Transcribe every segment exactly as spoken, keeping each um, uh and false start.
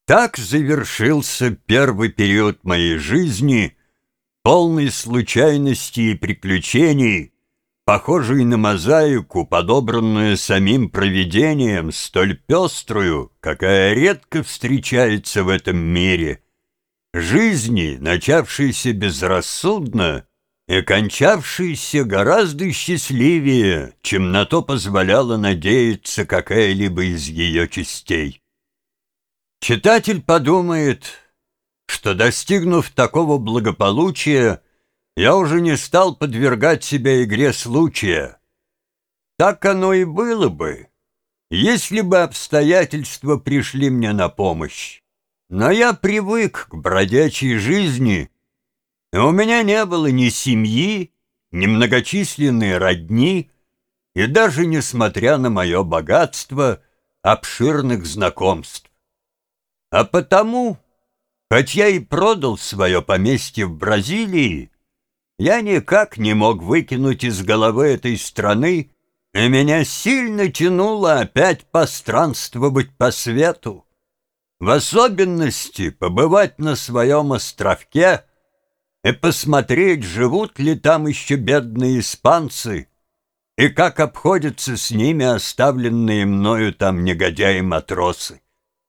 Так завершился первый период моей жизни, полный случайностей и приключений, похожий на мозаику, подобранную самим провидением, столь пеструю, какая редко встречается в этом мире, жизни, начавшейся безрассудно и кончавшейся гораздо счастливее, чем на то позволяла надеяться какая-либо из ее частей. Читатель подумает, что, достигнув такого благополучия, я уже не стал подвергать себя игре случая. Так оно и было бы, если бы обстоятельства пришли мне на помощь. Но я привык к бродячей жизни, и у меня не было ни семьи, ни многочисленной родни, и даже, несмотря на мое богатство, обширных знакомств. А потому, хоть я и продал свое поместье в Бразилии, я никак не мог выкинуть из головы этой страны, и меня сильно тянуло опять постранствовать по свету, в особенности побывать на своем островке и посмотреть, живут ли там еще бедные испанцы, и как обходятся с ними оставленные мною там негодяи-матросы.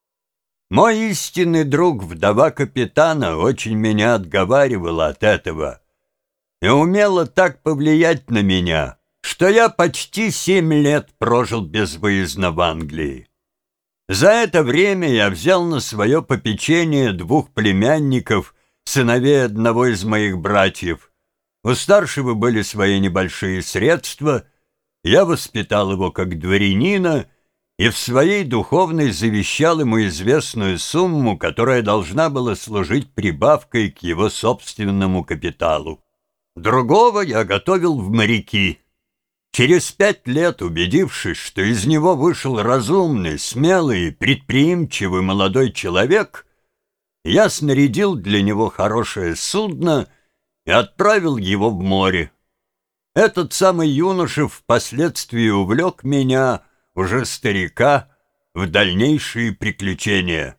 Мой истинный друг, вдова капитана, очень меня отговаривала от этого и умела так повлиять на меня, что я почти семь лет прожил безвыездно в Англии. За это время я взял на свое попечение двух племянников, сыновей одного из моих братьев. У старшего были свои небольшие средства, я воспитал его как дворянина и в своей духовной завещал ему известную сумму, которая должна была служить прибавкой к его собственному капиталу. Другого я готовил в моряки. Через пять лет, убедившись, что из него вышел разумный, смелый, предприимчивый молодой человек, я снарядил для него хорошее судно и отправил его в море. Этот самый юноша впоследствии увлек меня, уже старика, в дальнейшие приключения.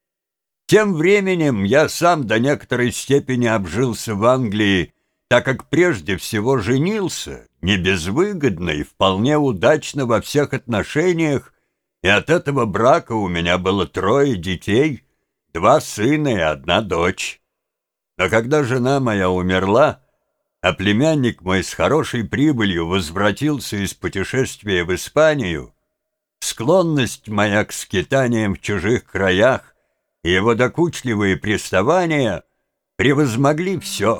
Тем временем я сам до некоторой степени обжился в Англии, так как прежде всего женился, не безвыгодно и вполне удачно во всех отношениях, и от этого брака у меня было трое детей, два сына и одна дочь. Но когда жена моя умерла, а племянник мой с хорошей прибылью возвратился из путешествия в Испанию, склонность моя к скитаниям в чужих краях и его докучливые приставания превозмогли все.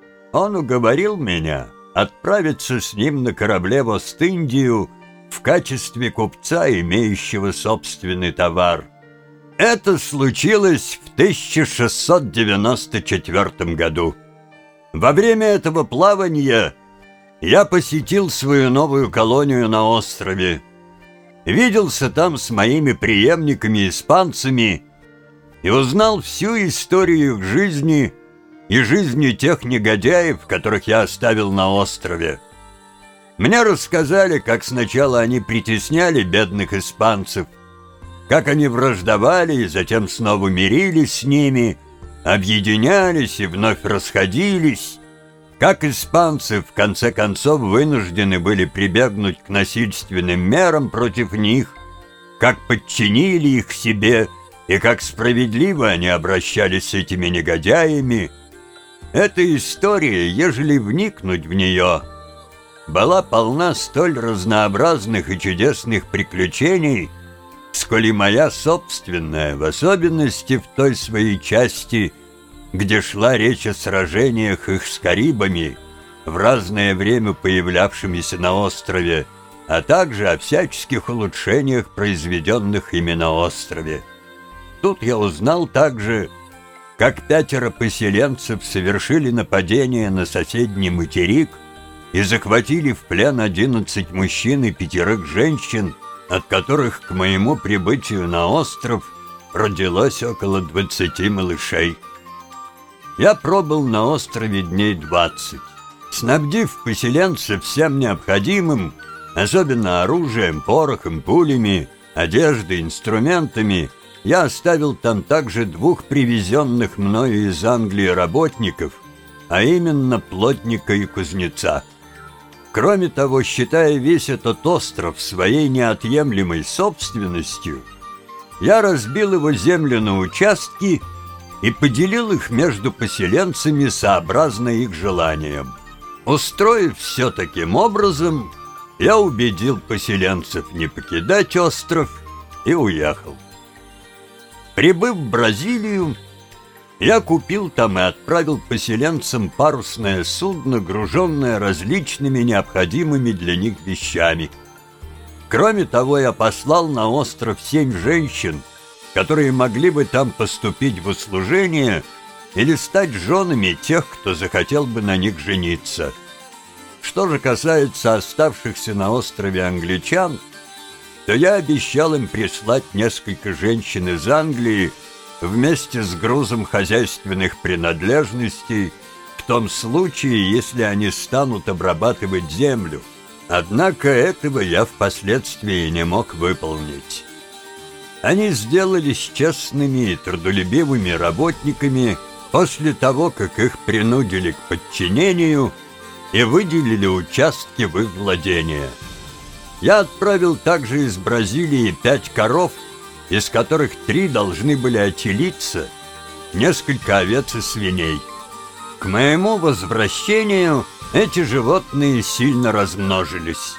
Он уговорил меня отправиться с ним на корабле в Ост-Индию в качестве купца, имеющего собственный товар. Это случилось в тысяча шестьсот девяносто четвёртом году. Во время этого плавания я посетил свою новую колонию на острове, виделся там с моими преемниками-испанцами и узнал всю историю их жизни и жизни тех негодяев, которых я оставил на острове. Мне рассказали, как сначала они притесняли бедных испанцев, как они враждовали и затем снова мирились с ними, объединялись и вновь расходились, как испанцы в конце концов вынуждены были прибегнуть к насильственным мерам против них, как подчинили их себе и как справедливо они обращались с этими негодяями. Эта история, ежели вникнуть в нее, была полна столь разнообразных и чудесных приключений, сколь и моя собственная, в особенности в той своей части, где шла речь о сражениях их с карибами, в разное время появлявшимися на острове, а также о всяческих улучшениях, произведенных ими на острове. Тут я узнал также, как пятеро поселенцев совершили нападение на соседний материк и захватили в плен одиннадцать мужчин и пятерых женщин, от которых к моему прибытию на остров родилось около двадцати малышей. Я пробыл на острове дней двадцать, снабдив поселенцев всем необходимым, особенно оружием, порохом, пулями, одеждой, инструментами Я оставил там также двух привезенных мною из Англии работников, а именно плотника и кузнеца. Кроме того, считая весь этот остров своей неотъемлемой собственностью, я разбил его землю на участки и поделил их между поселенцами сообразно их желаниям. Устроив все таким образом, я убедил поселенцев не покидать остров и уехал. Прибыв в Бразилию, я купил там и отправил поселенцам парусное судно, груженное различными необходимыми для них вещами. Кроме того, я послал на остров семь женщин, которые могли бы там поступить в услужение или стать женами тех, кто захотел бы на них жениться. Что же касается оставшихся на острове англичан, то я обещал им прислать несколько женщин из Англии вместе с грузом хозяйственных принадлежностей в том случае, если они станут обрабатывать землю. Однако этого я впоследствии не мог выполнить. Они сделались честными и трудолюбивыми работниками после того, как их принудили к подчинению и выделили участки в их владение. Я отправил также из Бразилии пять коров, из которых три должны были отелиться, несколько овец и свиней. К моему возвращению эти животные сильно размножились.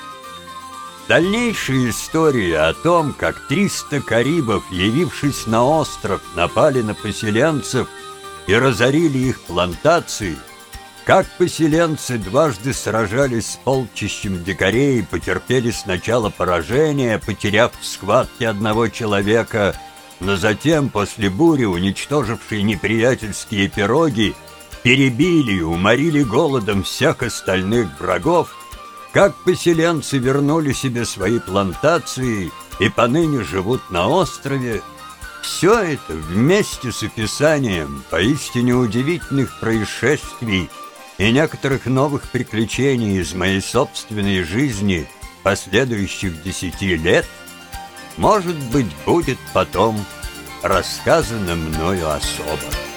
Дальнейшая история о том, как триста карибов, явившись на остров, напали на поселенцев и разорили их плантации, как поселенцы дважды сражались с полчищем дикарей и потерпели сначала поражение, потеряв в схватке одного человека, но затем, после бури, уничтожившей неприятельские пироги, перебили и уморили голодом всех остальных врагов, как поселенцы вернули себе свои плантации и поныне живут на острове, все это вместе с описанием поистине удивительных происшествий и некоторых новых приключений из моей собственной жизни последующих десяти лет, может быть, будет потом рассказано мною особо.